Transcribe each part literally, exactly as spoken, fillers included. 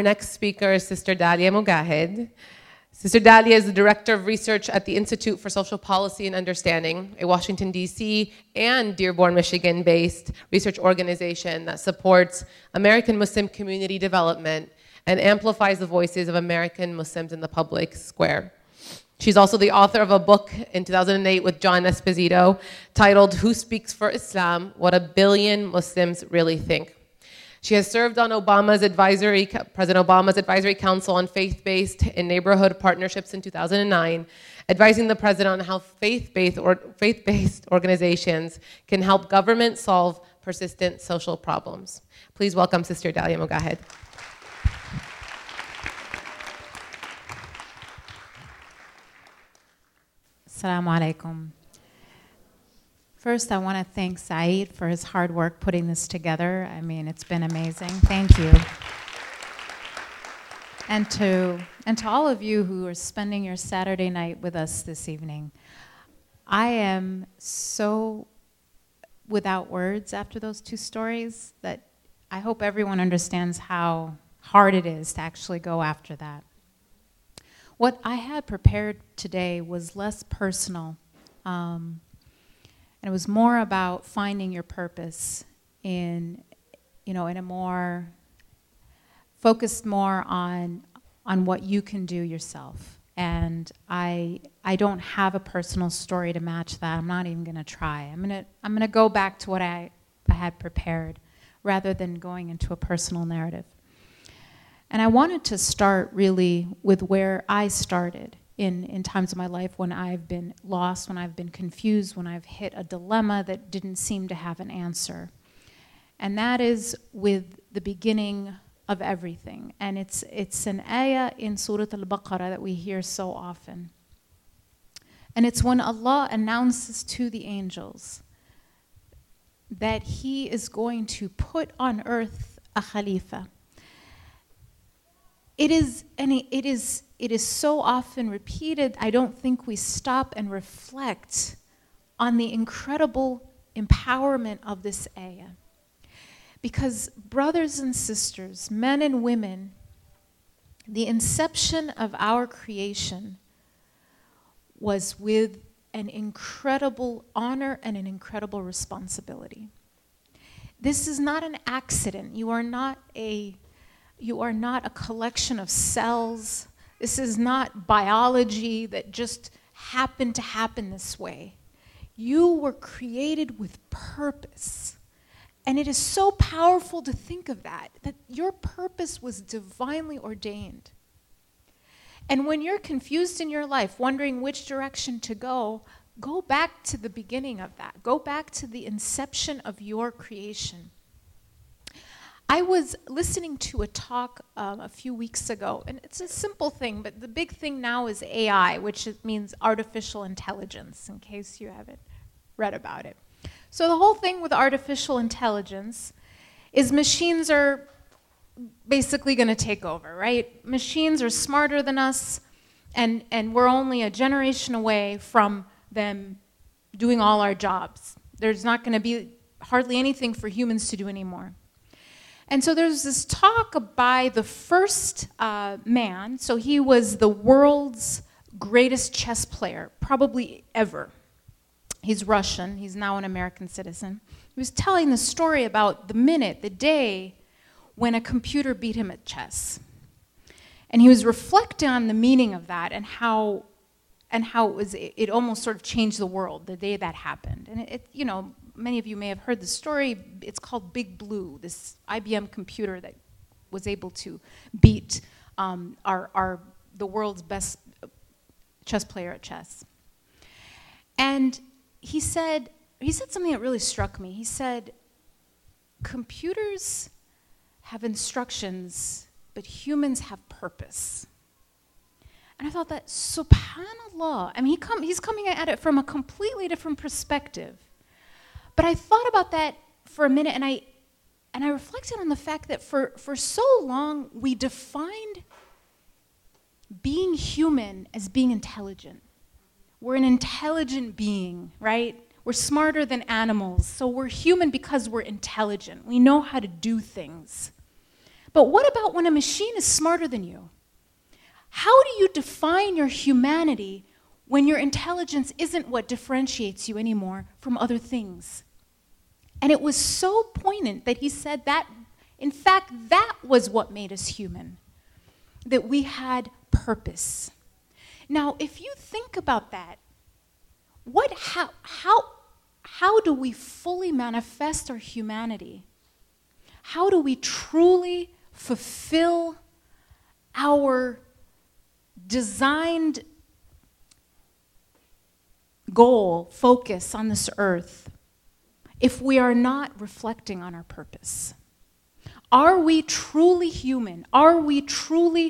next speaker is Sister Dalia Mogahed. Sister Dalia is the Director of Research at the Institute for Social Policy and Understanding, a Washington, D C and Dearborn, Michigan-based research organization that supports American Muslim community development and amplifies the voices of American Muslims in the public square. She's also the author of a book in two thousand eight with John Esposito titled Who Speaks for Islam? What a Billion Muslims Really Think. She has served on Obama's advisory, President Obama's advisory council on faith-based and neighborhood partnerships in two thousand nine, advising the president on how faith-based or faith-based organizations can help government solve persistent social problems. Please welcome Sister Dalia Mogahed. Assalamu alaikum. First, I want to thank Saeed for his hard work putting this together. I mean, it's been amazing. Thank you. And to, and to all of you who are spending your Saturday night with us this evening, I am so without words after those two stories that I hope everyone understands how hard it is to actually go after that. What I had prepared today was less personal. Um, And it was more about finding your purpose in, you know, in a more, focused more on, on what you can do yourself. And I, I don't have a personal story to match that. I'm not even gonna try. I'm gonna, I'm gonna go back to what I, I had prepared rather than going into a personal narrative. And I wanted to start really with where I started. In, in times of my life when I've been lost, when I've been confused, when I've hit a dilemma that didn't seem to have an answer. And that is with the beginning of everything. And it's, it's an ayah in Surah Al-Baqarah that we hear so often. And it's when Allah announces to the angels that He is going to put on earth a Khalifa. It is, and it is, it is so often repeated, I don't think we stop and reflect on the incredible empowerment of this ayah. Because brothers and sisters, men and women, the inception of our creation was with an incredible honor and an incredible responsibility. This is not an accident. You are not a You are not a collection of cells. This is not biology that just happened to happen this way. You were created with purpose. And it is so powerful to think of that, that your purpose was divinely ordained. And when you're confused in your life, wondering which direction to go, go back to the beginning of that. Go back to the inception of your creation. I was listening to a talk um, a few weeks ago, and it's a simple thing, but the big thing now is A I, which means artificial intelligence, in case you haven't read about it. So the whole thing with artificial intelligence is machines are basically going to take over, right? Machines are smarter than us, and, and we're only a generation away from them doing all our jobs. There's not going to be hardly anything for humans to do anymore. And so there's this talk by the first uh, man, so he was the world's greatest chess player, probably ever. He's Russian, he's now an American citizen. He was telling the story about the minute, the day, when a computer beat him at chess. And he was reflecting on the meaning of that and how, and how it, was, it, it almost sort of changed the world the day that happened. And it, it you know, many of you may have heard the story. It's called Big Blue, this I B M computer that was able to beat um, our, our, the world's best chess player at chess. And he said, he said something that really struck me. He said, computers have instructions, but humans have purpose. And I thought that, subhanAllah, I mean, he come, he's coming at it from a completely different perspective. But I thought about that for a minute, and I, and I reflected on the fact that for, for so long, we defined being human as being intelligent. We're an intelligent being, right? We're smarter than animals, so we're human because we're intelligent. We know how to do things. But what about when a machine is smarter than you? How do you define your humanity when your intelligence isn't what differentiates you anymore from other things? And it was so poignant that he said that, in fact, that was what made us human, that we had purpose. Now, if you think about that, what, how, how, how do we fully manifest our humanity? How do we truly fulfill our designed goal, focus on this earth, if we are not reflecting on our purpose? Are we truly human? Are we truly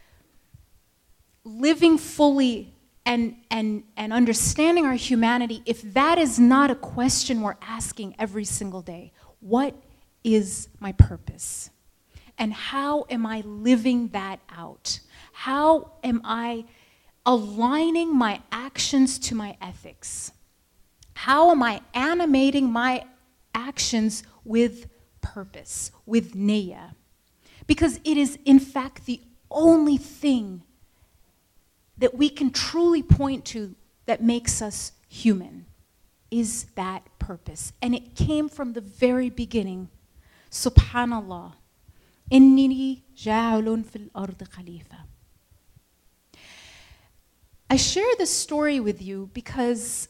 living fully and, and, and understanding our humanity if that is not a question we're asking every single day? What is my purpose? And how am I living that out? How am I aligning my actions to my ethics? How am I animating my actions with purpose, with niyyah? Because it is, in fact, the only thing that we can truly point to that makes us human, is that purpose. And it came from the very beginning. Subhanallah. Inni ja'alun fil ard khalifa. I share this story with you because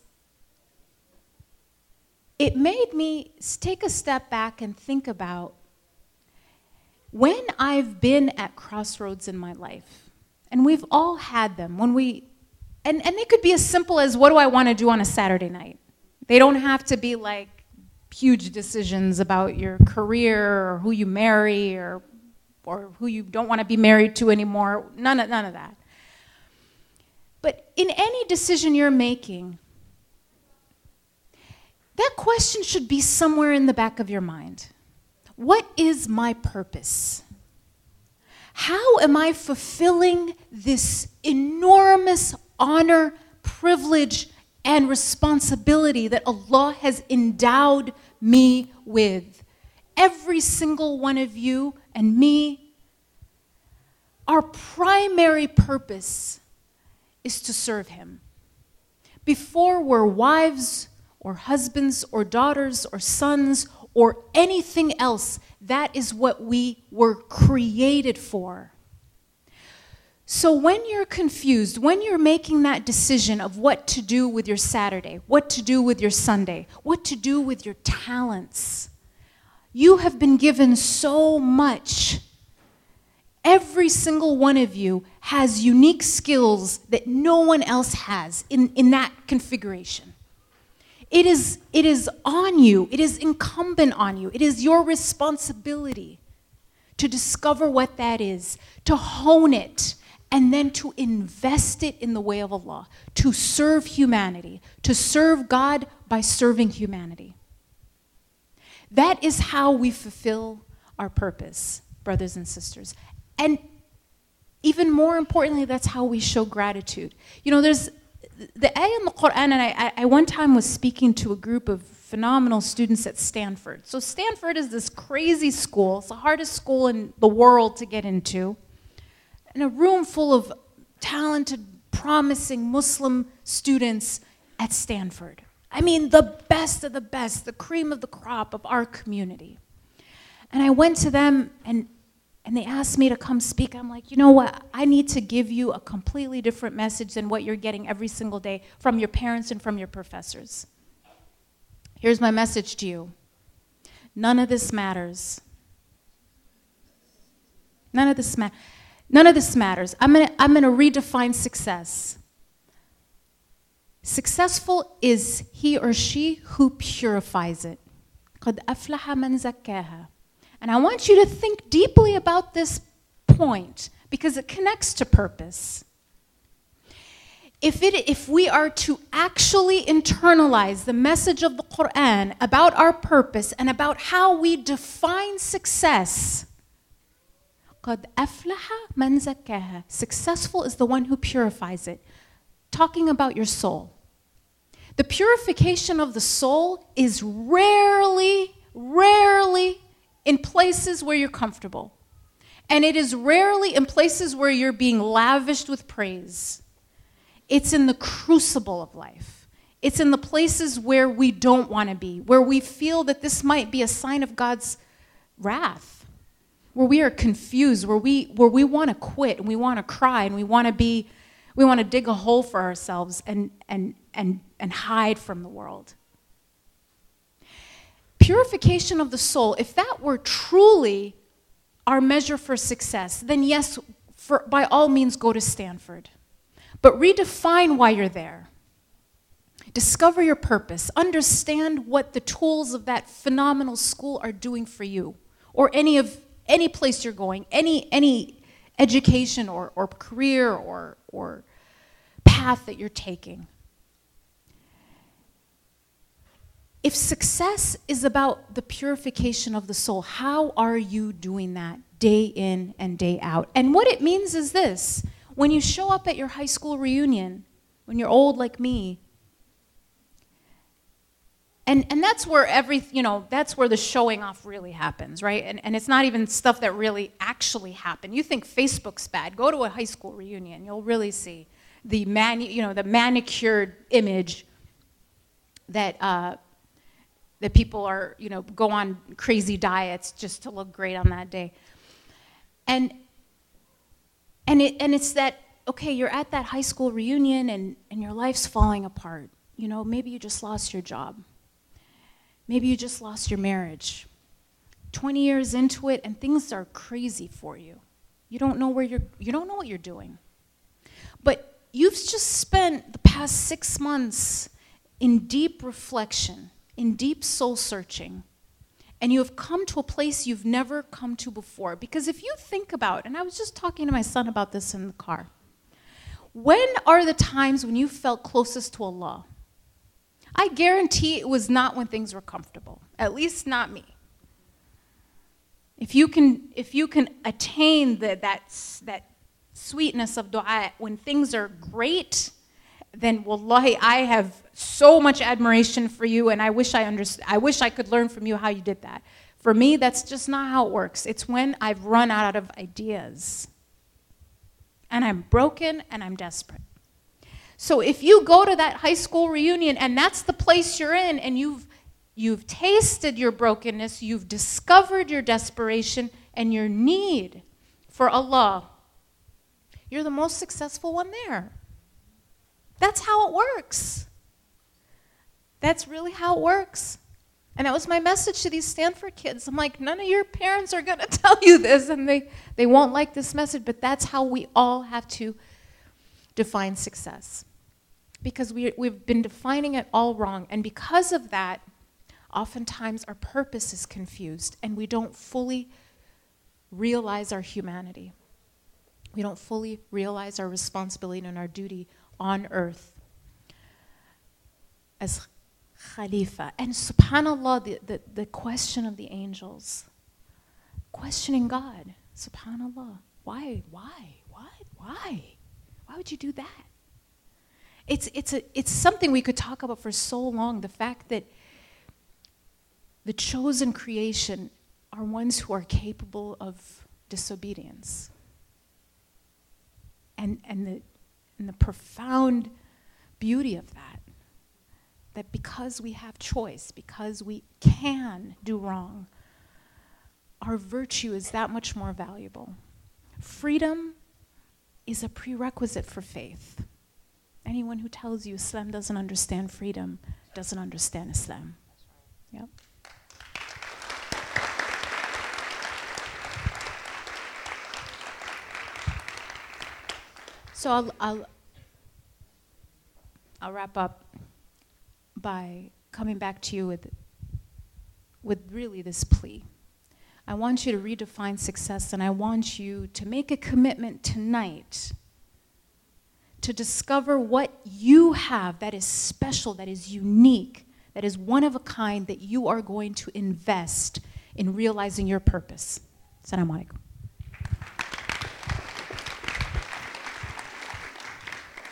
it made me take a step back and think about when I've been at crossroads in my life, and we've all had them, when we, and, and they could be as simple as, what do I want to do on a Saturday night? They don't have to be like huge decisions about your career or who you marry or, or who you don't want to be married to anymore. None of, none of that. But in any decision you're making, that question should be somewhere in the back of your mind. What is my purpose? How am I fulfilling this enormous honor, privilege, and responsibility that Allah has endowed me with? Every single one of you and me, our primary purpose is to serve Him. Before we're wives or husbands or daughters or sons or anything else, that is what we were created for. So when you're confused, when you're making that decision of what to do with your Saturday, what to do with your Sunday, what to do with your talents, you have been given so much. Every single one of you has unique skills that no one else has in, in that configuration. It is, it is on you. It is incumbent on you. It is your responsibility to discover what that is, to hone it, and then to invest it in the way of Allah, to serve humanity, to serve God by serving humanity. That is how we fulfill our purpose, brothers and sisters. And even more importantly, that's how we show gratitude. You know, there's the ayah in the Quran, and I, I one time was speaking to a group of phenomenal students at Stanford. So Stanford is this crazy school. It's the hardest school in the world to get into. In a room full of talented, promising Muslim students at Stanford. I mean, the best of the best, the cream of the crop of our community. And I went to them, and And they asked me to come speak. I'm like, you know what? I need to give you a completely different message than what you're getting every single day from your parents and from your professors. Here's my message to you. None of this matters. None of this matters. None of this matters. I'm gonna, I'm gonna redefine success. Successful is he or she who purifies it. قَدْ أَفْلَحَ مَنْ زَكَّاهَا. And I want you to think deeply about this point because it connects to purpose. If, it, if we are to actually internalize the message of the Quran about our purpose and about how we define success, قَدْ أَفْلَحَ مَنْ زَكَّاهَا. Successful is the one who purifies it. Talking about your soul. The purification of the soul is rarely, rarely in places where you're comfortable. And it is rarely in places where you're being lavished with praise. It's in the crucible of life. It's in the places where we don't want to be, where we feel that this might be a sign of God's wrath, where we are confused, where we where we want to quit and we want to cry and we want to be we want to dig a hole for ourselves and and and and hide from the world. Purification of the soul, if that were truly our measure for success, then yes, for, by all means go to Stanford. But redefine why you're there. Discover your purpose. Understand what the tools of that phenomenal school are doing for you, or any of any place you're going, any any education or, or career or, or path that you're taking. If success is about the purification of the soul, how are you doing that day in and day out? And what it means is this: when you show up at your high school reunion, when you're old like me, and, and that's where every, you know, that's where the showing off really happens, right? And, and it's not even stuff that really actually happened. You think Facebook's bad, go to a high school reunion, you'll really see the man, you know, the manicured image that uh, that people are, you know, go on crazy diets just to look great on that day. And and it and it's that, okay, you're at that high school reunion and, and your life's falling apart. You know, maybe you just lost your job. Maybe you just lost your marriage. twenty years into it and things are crazy for you. You don't know where you're you don't know what you're doing. But you've just spent the past six months in deep reflection, in deep soul searching, and you have come to a place you've never come to before. Because if you think about, and I was just talking to my son about this in the car, when are the times when you felt closest to Allah? I guarantee it was not when things were comfortable, at least not me. If you can, if you can attain the, that, that sweetness of dua when things are great, then wallahi, I have so much admiration for you, and I wish I underst- I wish I could learn from you how you did that. For me, that's just not how it works. It's when I've run out of ideas, and I'm broken, and I'm desperate. So if you go to that high school reunion, and that's the place you're in, and you've you've tasted your brokenness, you've discovered your desperation and your need for Allah, you're the most successful one there. That's how it works. That's really how it works. And that was my message to these Stanford kids. I'm like, none of your parents are going to tell you this, and they, they won't like this message, but that's how we all have to define success. Because we, we've been defining it all wrong. And because of that, oftentimes our purpose is confused, and we don't fully realize our humanity. We don't fully realize our responsibility and our duty on earth as Khalifa. And subhanAllah, the, the, the question of the angels, questioning God, subhanAllah, why, why, what, why? Why would you do that? It's, it's, a, it's something we could talk about for so long, the fact that the chosen creation are ones who are capable of disobedience. And, and, the, and the profound beauty of that, that because we have choice, because we can do wrong, our virtue is that much more valuable. Freedom is a prerequisite for faith. Anyone who tells you Islam doesn't understand freedom doesn't understand Islam. Yep. So I'll, I'll, I'll wrap up by coming back to you with, with really this plea. I want you to redefine success, and I want you to make a commitment tonight to discover what you have that is special, that is unique, that is one of a kind, that you are going to invest in realizing your purpose. Assalamu alaikum.